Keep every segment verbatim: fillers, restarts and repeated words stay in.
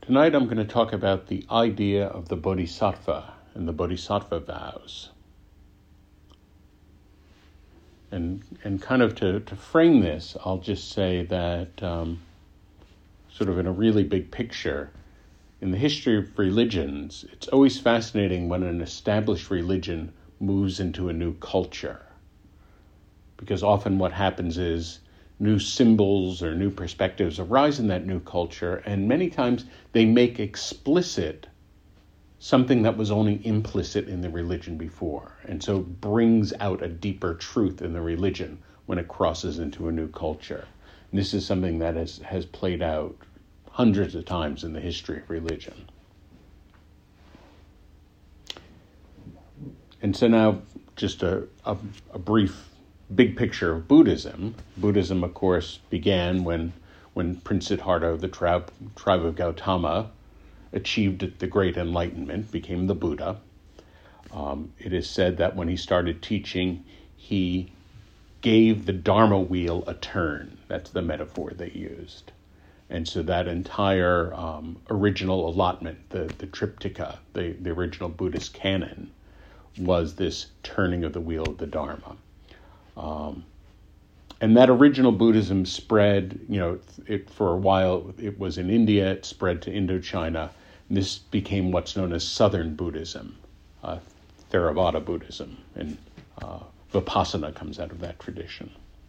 Tonight I'm going to talk about the idea of the Bodhisattva and the Bodhisattva vows. And and kind of to, to frame this, I'll just say that um, sort of in a really big picture, in the history of religions, it's always fascinating when an established religion moves into a new culture. Because often what happens is new symbols or new perspectives arise in that new culture, and many times they make explicit something that was only implicit in the religion before, and so brings out a deeper truth in the religion when it crosses into a new culture. And this is something that has, has played out hundreds of times in the history of religion. And so now just a, a, a brief big picture of Buddhism. Buddhism, of course, began when when Prince Siddhartha of the tribe, tribe of Gautama achieved the Great Enlightenment, became the Buddha. Um, it is said that when he started teaching, he gave the Dharma wheel a turn. That's the metaphor they used. And so that entire um, original allotment, the, the Triptaka, the, the original Buddhist canon, was this turning of the wheel of the Dharma. Um, and that original Buddhism spread, you know, it for a while, it was in India, it spread to Indochina, and this became what's known as Southern Buddhism, uh, Theravada Buddhism, and uh, Vipassana comes out of that tradition.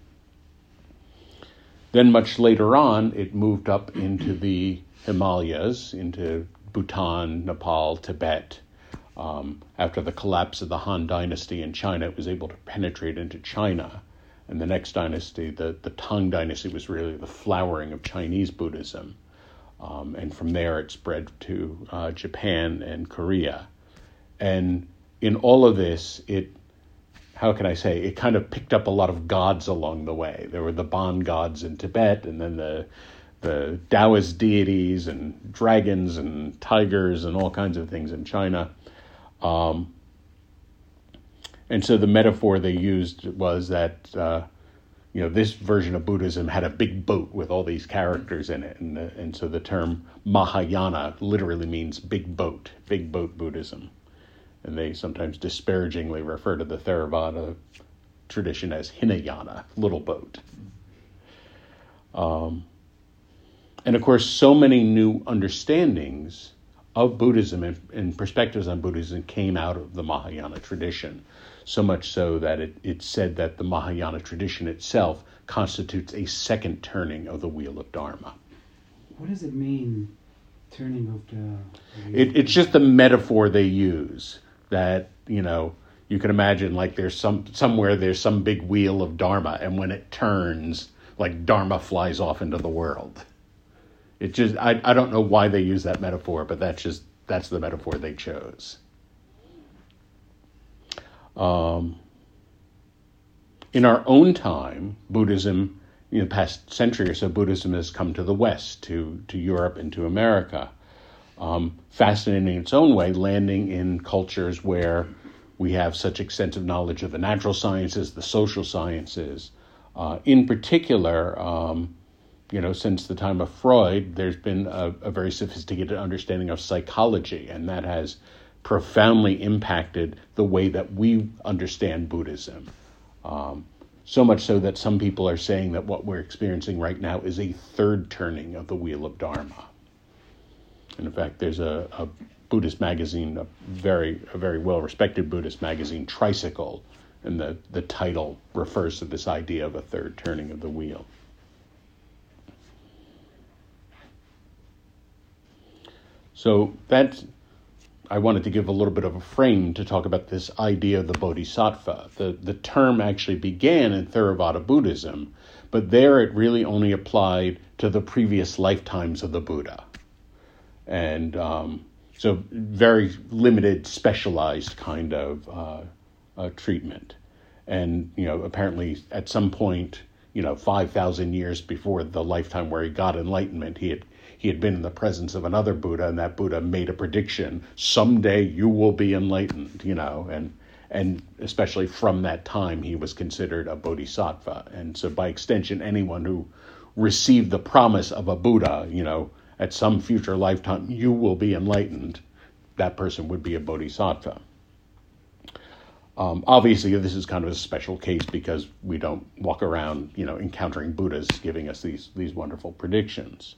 Then much later on, it moved up into the Himalayas, into Bhutan, Nepal, Tibet. Um, after the collapse of the Han Dynasty in China, it was able to penetrate into China. And the next dynasty, the, the Tang Dynasty, was really the flowering of Chinese Buddhism. Um, and from there, it spread to uh, Japan and Korea. And in all of this, it, how can I say, it kind of picked up a lot of gods along the way. There were the Bon gods in Tibet, and then the the Taoist deities and dragons and tigers and all kinds of things in China. Um, and so the metaphor they used was that, uh, you know, this version of Buddhism had a big boat with all these characters in it. And, uh, and so the term Mahayana literally means big boat, big boat Buddhism. And they sometimes disparagingly refer to the Theravada tradition as Hinayana, little boat. Um, and of course, so many new understandings of Buddhism and, and perspectives on Buddhism came out of the Mahayana tradition, so much so that it, it's said that the Mahayana tradition itself constitutes a second turning of the wheel of Dharma. What does it mean, turning of the... the it, it's just the metaphor they use, that, you know, you can imagine like there's some somewhere there's some big wheel of Dharma, and when it turns, like Dharma flies off into the world. It just, I, I don't know why they use that metaphor, but that's just, that's the metaphor they chose. Um, in our own time, Buddhism, in the past century or so, Buddhism has come to the West, to, to Europe and to America. Um, fascinating in its own way, landing in cultures where we have such extensive knowledge of the natural sciences, the social sciences. Uh, in particular, um, You know, since the time of Freud, there's been a, a very sophisticated understanding of psychology, and that has profoundly impacted the way that we understand Buddhism. Um, so much so that some people are saying that what we're experiencing right now is a third turning of the wheel of Dharma. And in fact, there's a, a Buddhist magazine, a very a very well-respected Buddhist magazine, Tricycle, and the, the title refers to this idea of a third turning of the wheel. So that, I wanted to give a little bit of a frame to talk about this idea of the Bodhisattva. The, the term actually began in Theravada Buddhism, but there it really only applied to the previous lifetimes of the Buddha. And um, so very limited, specialized kind of uh, uh, treatment. And, you know, apparently at some point, you know, five thousand years before the lifetime where he got enlightenment, he had He had been in the presence of another Buddha, and that Buddha made a prediction, someday you will be enlightened, you know, and and especially from that time, he was considered a bodhisattva. And so by extension, anyone who received the promise of a Buddha, you know, at some future lifetime you will be enlightened, that person would be a bodhisattva. Um, obviously, this is kind of a special case because we don't walk around, you know, encountering Buddhas giving us these these wonderful predictions.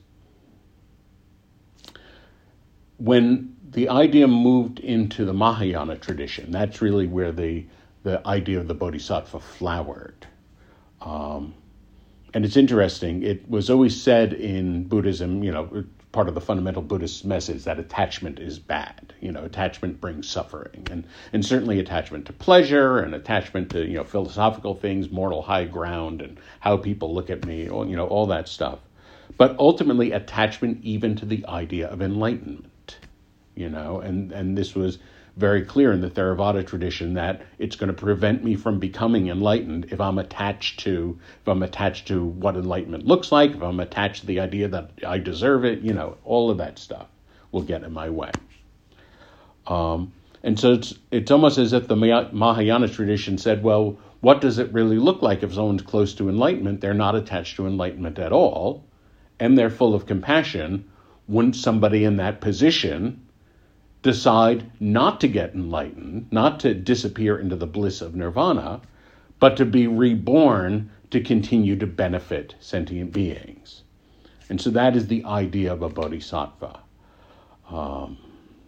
When the idea moved into the Mahayana tradition, that's really where the the idea of the bodhisattva flowered. Um, and it's interesting. It was always said in Buddhism, you know, part of the fundamental Buddhist message that attachment is bad. You know, attachment brings suffering, and and certainly attachment to pleasure and attachment to, you know, philosophical things, moral high ground, and how people look at me, or, you know, all that stuff. But ultimately, attachment even to the idea of enlightenment. You know, and and this was very clear in the Theravada tradition that it's going to prevent me from becoming enlightened if I'm attached to if I'm attached to what enlightenment looks like, if I'm attached to the idea that I deserve it, you know, all of that stuff will get in my way. Um, and so it's it's almost as if the Mahayana tradition said, well, what does it really look like if someone's close to enlightenment? They're not attached to enlightenment at all, and they're full of compassion. Wouldn't somebody in that position decide not to get enlightened, not to disappear into the bliss of nirvana, but to be reborn to continue to benefit sentient beings? And so that is the idea of a bodhisattva. Um,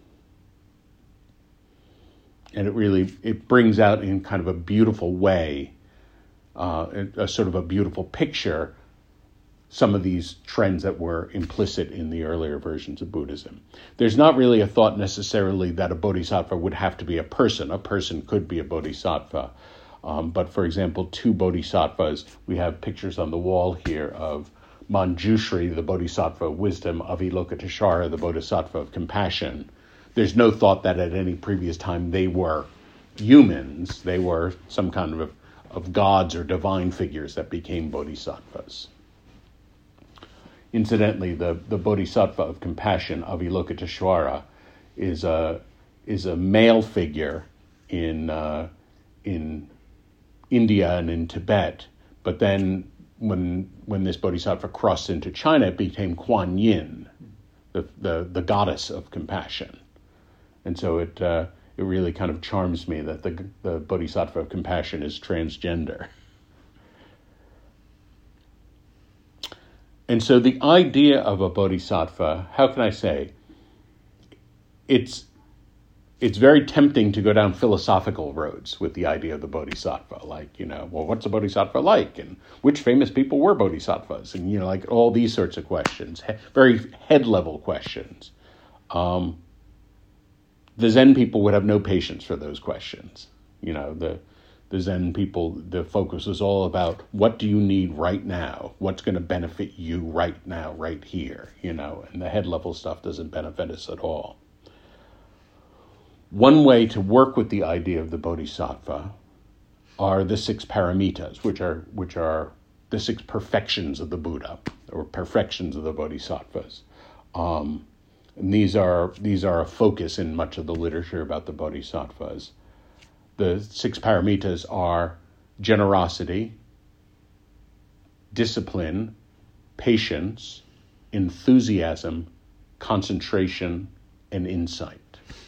and it really, it brings out in kind of a beautiful way, uh, a, a sort of a beautiful picture, some of these trends that were implicit in the earlier versions of Buddhism. There's not really a thought necessarily that a bodhisattva would have to be a person. A person could be a bodhisattva. Um, but for example, two bodhisattvas, we have pictures on the wall here of Manjushri, the bodhisattva of wisdom, Avalokiteshvara, the bodhisattva of compassion. There's no thought that at any previous time they were humans. They were some kind of, of gods or divine figures that became bodhisattvas. Incidentally, the, the bodhisattva of compassion, Avalokiteshvara, is a is a male figure in uh, in India and in Tibet. But then, when when this bodhisattva crossed into China, it became Kuan Yin, the the, the goddess of compassion, and so it uh, it really kind of charms me that the the bodhisattva of compassion is transgender. And so the idea of a bodhisattva, how can I say, it's it's very tempting to go down philosophical roads with the idea of the bodhisattva. Like, you know, well, what's a bodhisattva like? And which famous people were bodhisattvas? And, you know, like all these sorts of questions, he- very head-level questions. Um, the Zen people would have no patience for those questions. You know, the... The Zen people, the focus is all about what do you need right now? What's going to benefit you right now, right here, you know, and the head level stuff doesn't benefit us at all. One way to work with the idea of the bodhisattva are the six paramitas, which are which are the six perfections of the Buddha, or perfections of the bodhisattvas. Um, and these are these are a focus in much of the literature about the bodhisattvas. The six paramitas are generosity, discipline, patience, enthusiasm, concentration, and insight.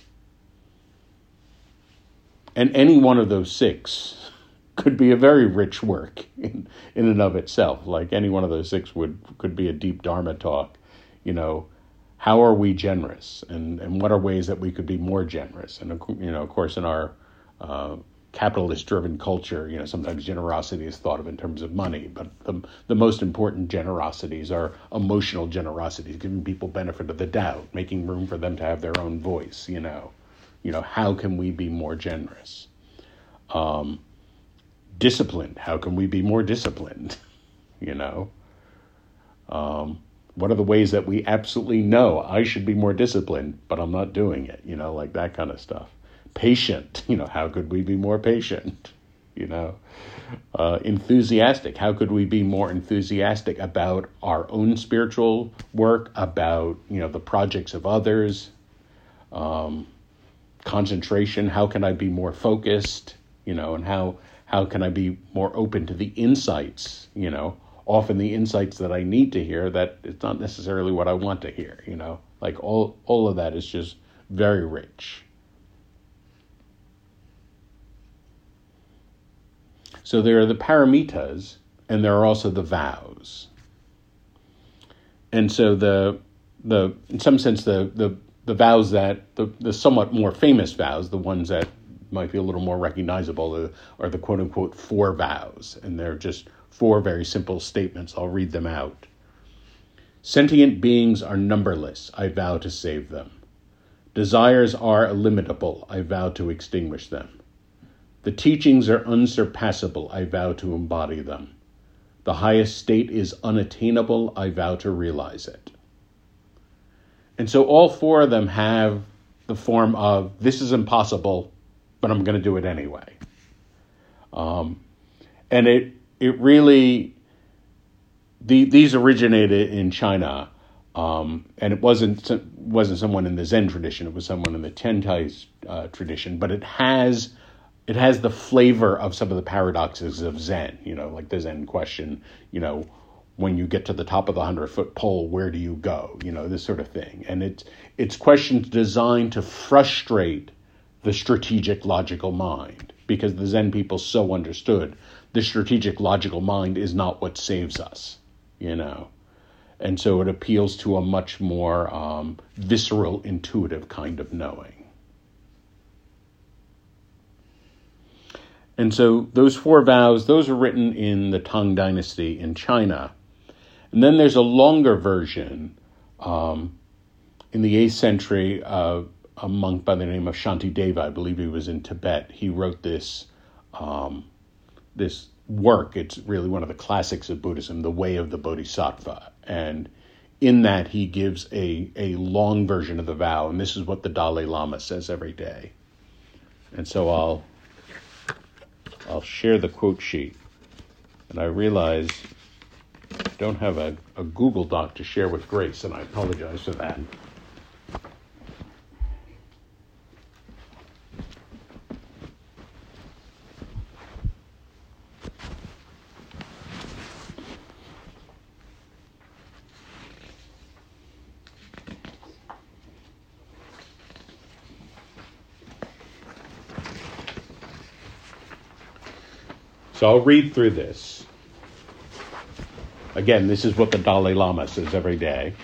And any one of those six could be a very rich work in, in and of itself. Like any one of those six would could be a deep Dharma talk. You know, how are we generous? And, and what are ways that we could be more generous? And, you know, of course, in our Uh, capitalist-driven culture, you know, sometimes generosity is thought of in terms of money, but the the most important generosities are emotional generosities, giving people benefit of the doubt, making room for them to have their own voice. You know, you know, how can we be more generous? Um, disciplined. How can we be more disciplined? You know, um, what are the ways that we absolutely know I should be more disciplined, but I'm not doing it? You know, like that kind of stuff. Patient, you know, how could we be more patient? You know, uh, enthusiastic, how could we be more enthusiastic about our own spiritual work, about, you know, the projects of others? Um, concentration, how can I be more focused? You know, and how how can I be more open to the insights? You know, often the insights that I need to hear that it's not necessarily what I want to hear, you know. Like all, all of that is just very rich. So there are the paramitas, and there are also the vows. And so the the in some sense the the, the vows that the, the somewhat more famous vows, the ones that might be a little more recognizable, are the quote unquote four vows, and they're just four very simple statements. I'll read them out. Sentient beings are numberless. I vow to save them. Desires are illimitable. I vow to extinguish them. The teachings are unsurpassable. I vow to embody them. The highest state is unattainable. I vow to realize it. And so all four of them have the form of, this is impossible, but I'm going to do it anyway. Um, and it it really, the, these originated in China, um, and it wasn't wasn't someone in the Zen tradition. It was someone in the Tiantai uh, tradition, but it has it has the flavor of some of the paradoxes of Zen. You know, like the Zen question. You know, when you get to the top of the hundred foot pole, where do you go? You know, this sort of thing. And it's it's questions designed to frustrate the strategic logical mind, because the Zen people so understood the strategic logical mind is not what saves us, you know. And so it appeals to a much more um, visceral, intuitive kind of knowing. And so those four vows, those are written in the Tang Dynasty in China. And then there's a longer version um, in the eighth century. Uh, a monk by the name of Shantideva, I believe he was in Tibet. He wrote this um, this work. It's really one of the classics of Buddhism, The Way of the Bodhisattva. And in that, he gives a, a long version of the vow, and this is what the Dalai Lama says every day. And so I'll I'll share the quote sheet. And I realize I don't have a, a Google Doc to share with Grace, and I apologize for that. So I'll read through this. Again, this is what the Dalai Lama says every day.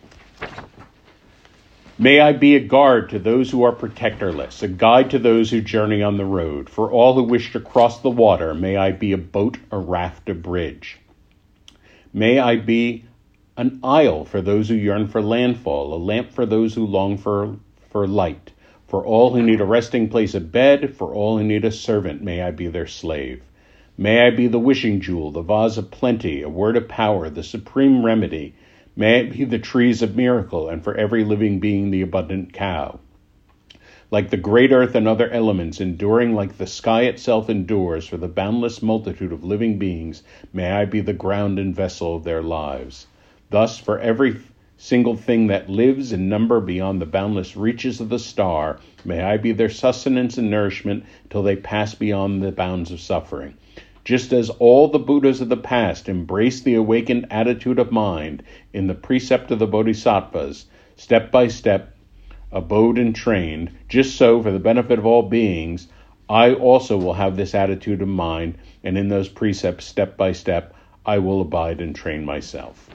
May I be a guard to those who are protectorless, a guide to those who journey on the road. For all who wish to cross the water, may I be a boat, a raft, a bridge. May I be an isle for those who yearn for landfall, a lamp for those who long for, for light. For all who need a resting place, a bed. For all who need a servant, may I be their slave. May I be the wishing jewel, the vase of plenty, a word of power, the supreme remedy. May it be the trees of miracle, and for every living being the abundant cow. Like the great earth and other elements, enduring like the sky itself endures, for the boundless multitude of living beings, may I be the ground and vessel of their lives. Thus, for every single thing that lives in number beyond the boundless reaches of the star, may I be their sustenance and nourishment till they pass beyond the bounds of suffering. Just as all the Buddhas of the past embraced the awakened attitude of mind in the precept of the Bodhisattvas, step by step, abode and trained, just so, for the benefit of all beings, I also will have this attitude of mind, and in those precepts, step by step, I will abide and train myself.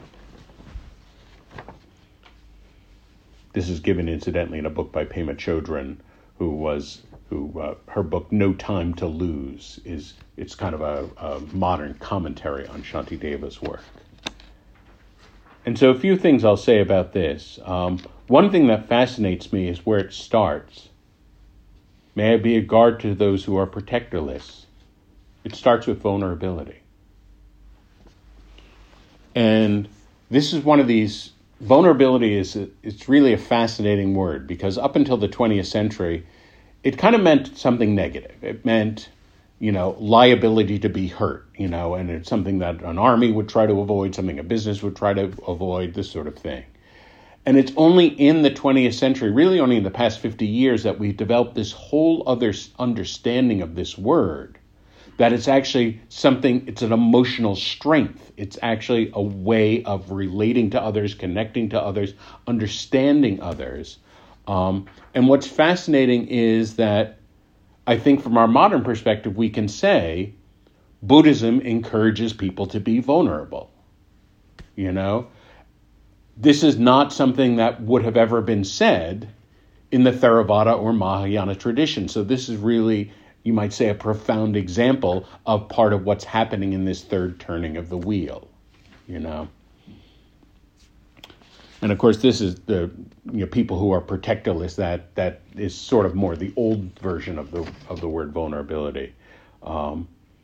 This is given, incidentally, in a book by Pema Chodron, who was... who uh, her book No Time to Lose is it's kind of a, a modern commentary on Shantideva's work. And so a few things I'll say about this. Um, one thing that fascinates me is where it starts. May I be a guard to those who are protectorless. It starts with vulnerability. And this is one of these, vulnerability is, a, it's really a fascinating word, because up until the twentieth century, it kind of meant something negative. It meant, you know, liability to be hurt, you know, and it's something that an army would try to avoid, something a business would try to avoid, this sort of thing. And it's only in the twentieth century, really only in the past fifty years, that we've developed this whole other understanding of this word that it's actually something, it's an emotional strength. It's actually a way of relating to others, connecting to others, understanding others. Um, and what's fascinating is that I think from our modern perspective, we can say Buddhism encourages people to be vulnerable. You know, this is not something that would have ever been said in the Theravada or Mahayana tradition. So this is really, you might say, a profound example of part of what's happening in this third turning of the wheel, you know. And of course, this is the you know people who are protectorless. That that is sort of more the old version of the of the word vulnerability, um,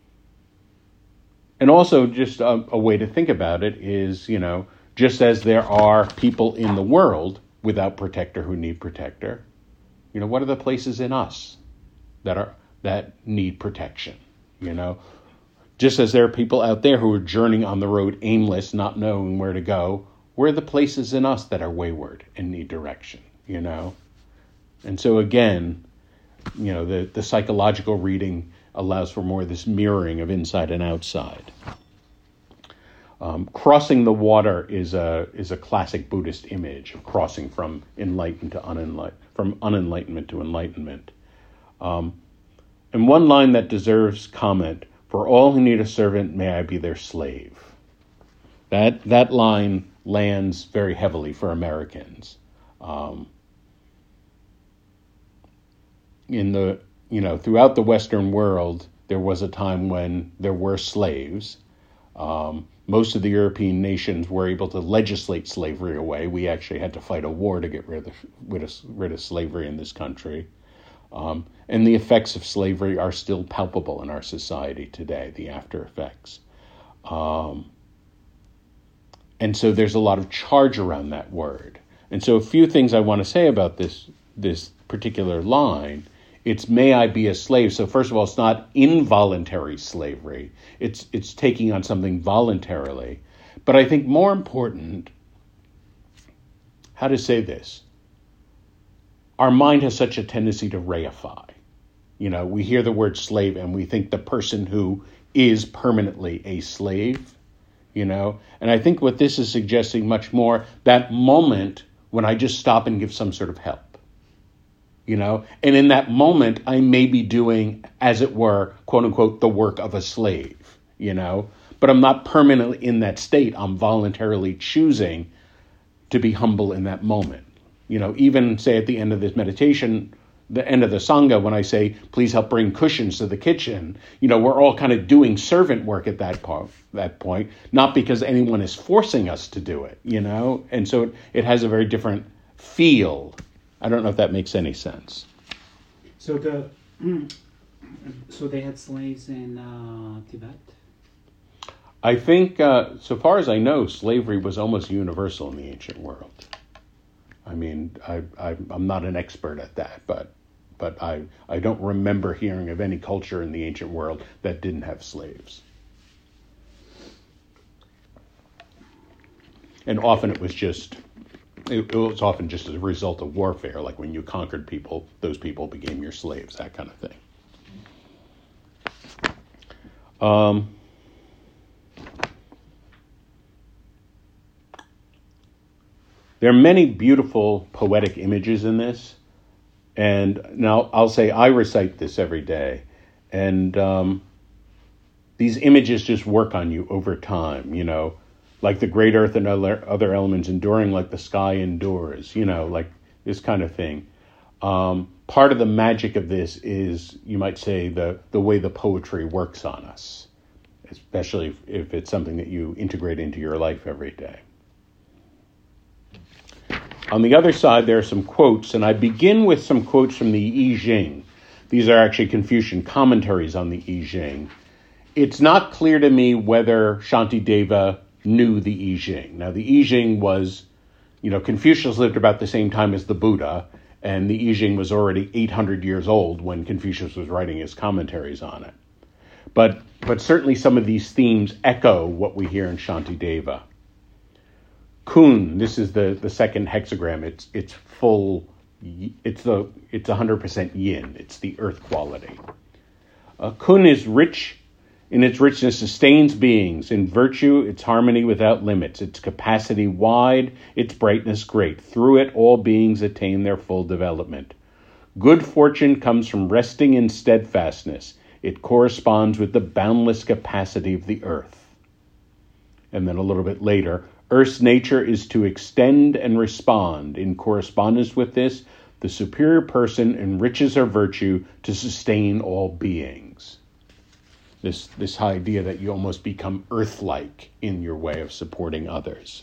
and also just a, a way to think about it is you know just as there are people in the world without protector who need protector, you know what are the places in us that are that need protection? You know, just as there are people out there who are journeying on the road aimless, not knowing where to go. Where are the places in us that are wayward and need direction, you know? And so again, you know, the, the psychological reading allows for more of this mirroring of inside and outside. Um, crossing the water is a is a classic Buddhist image of crossing from enlightened to unenlightened, from unenlightenment to enlightenment. Um, and one line that deserves comment, for all who need a servant, may I be their slave. That that line lands very heavily for Americans. Um, in the, you know, throughout the Western world, there was a time when there were slaves. Um, most of the European nations were able to legislate slavery away. We actually had to fight a war to get rid of, rid of, rid of slavery in this country. Um, and the effects of slavery are still palpable in our society today, the after effects. Um, And so there's a lot of charge around that word. And so a few things I want to say about this this particular line. It's may I be a slave. So first of all, it's not involuntary slavery. It's it's taking on something voluntarily. But I think more important, how to say this, our mind has such a tendency to reify. You know, we hear the word slave and we think the person who is permanently a slave. You know, and I think what this is suggesting much more, that moment when I just stop and give some sort of help, you know, and in that moment, I may be doing, as it were, quote unquote, the work of a slave, you know, but I'm not permanently in that state. I'm voluntarily choosing to be humble in that moment. You know, even say at the end of this meditation, the end of the Sangha, when I say, please help bring cushions to the kitchen, you know, we're all kind of doing servant work at that point, that point, not because anyone is forcing us to do it, you know? And so it, it has a very different feel. I don't know if that makes any sense. So the so they had slaves in uh, Tibet? I think, uh, so far as I know, slavery was almost universal in the ancient world. I mean, I, I, I'm not an expert at that, but but I, I don't remember hearing of any culture in the ancient world that didn't have slaves. And often it was just, it, it was often just as a result of warfare, like when you conquered people, those people became your slaves, that kind of thing. Um, There are many beautiful poetic images in this, and now I'll say I recite this every day, and um, these images just work on you over time, you know, like the great earth and other, other elements enduring like the sky endures, you know, like this kind of thing. Um, part of the magic of this is, you might say, the, the way the poetry works on us, especially if, if it's something that you integrate into your life every day. On the other side, there are some quotes, and I begin with some quotes from the I Ching. These are actually Confucian commentaries on the I Ching. It's not clear to me whether Shantideva knew the I Ching. Now, the I Ching was, you know, Confucius lived about the same time as the Buddha, and the I Ching was already eight hundred years old when Confucius was writing his commentaries on it. But, but certainly some of these themes echo what we hear in Shantideva. Kun, this is the, the second hexagram. It's it's full. It's the it's one hundred percent yin. It's the earth quality. Uh, Kun is rich in its richness sustains beings. In virtue, its harmony without limits, its capacity wide, its brightness great. Through it, all beings attain their full development. Good fortune comes from resting in steadfastness. It corresponds with the boundless capacity of the earth. And then a little bit later, Earth's nature is to extend and respond. In correspondence with this, the superior person enriches her virtue to sustain all beings. This, this idea that you almost become earth-like in your way of supporting others.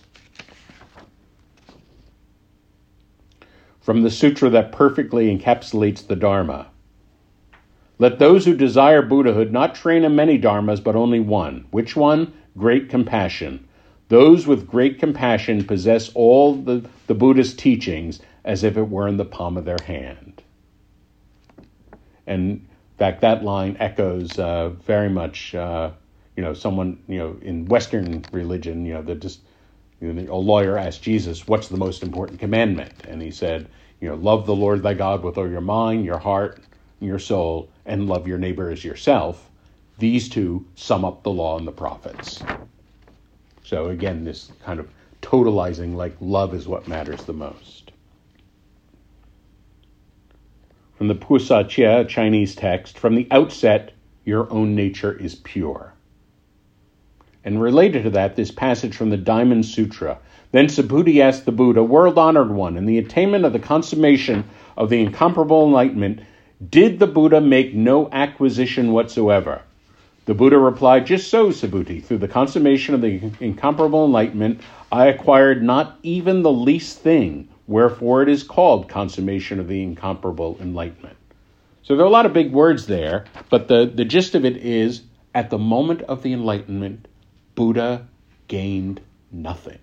From the sutra that perfectly encapsulates the Dharma. Let those who desire Buddhahood not train in many dharmas, but only one. Which one? Great compassion. Those with great compassion possess all the, the Buddha's teachings as if it were in the palm of their hand. And in fact, that line echoes uh, very much, uh, you know, someone, you know, in Western religion, you know, that just, you know, a lawyer asked Jesus, what's the most important commandment? And he said, you know, love the Lord thy God with all your mind, your heart, and your soul, and love your neighbor as yourself. These two sum up the law and the prophets. So again, this kind of totalizing, like love is what matters the most. From the Pusachya, Chinese text, from the outset, your own nature is pure. And related to that, this passage from the Diamond Sutra. Then Subhuti asked the Buddha, world-honored one, in the attainment of the consummation of the incomparable enlightenment, did the Buddha make no acquisition whatsoever? The Buddha replied, just so, Subhuti. Through the consummation of the incomparable enlightenment, I acquired not even the least thing, wherefore it is called consummation of the incomparable enlightenment. So there are a lot of big words there, but the, the gist of it is, at the moment of the enlightenment, Buddha gained nothing.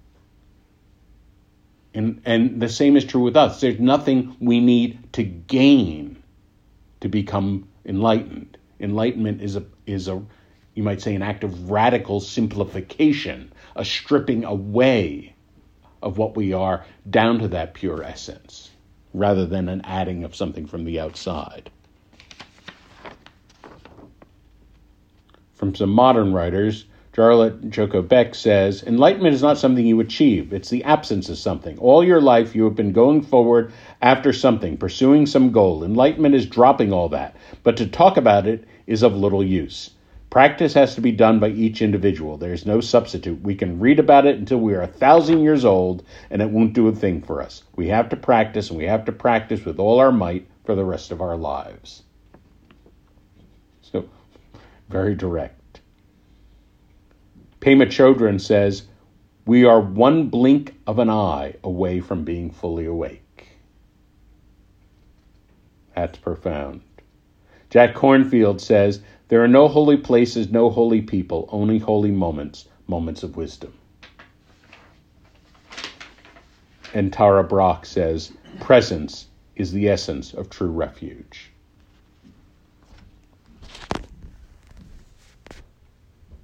And, and the same is true with us. There's nothing we need to gain to become enlightened. Enlightenment is a, is a, you might say, an act of radical simplification, a stripping away of what we are down to that pure essence, rather than an adding of something from the outside. From some modern writers, Charlotte Joko Beck says, enlightenment is not something you achieve. It's the absence of something. All your life you have been going forward after something, pursuing some goal. Enlightenment is dropping all that. But to talk about it is of little use. Practice has to be done by each individual. There is no substitute. We can read about it until we are a thousand years old, and it won't do a thing for us. We have to practice, and we have to practice with all our might for the rest of our lives. So, very direct. Pema Chodron says, we are one blink of an eye away from being fully awake. That's profound. Jack Kornfield says, there are no holy places, no holy people, only holy moments, moments of wisdom. And Tara Brach says, presence is the essence of true refuge.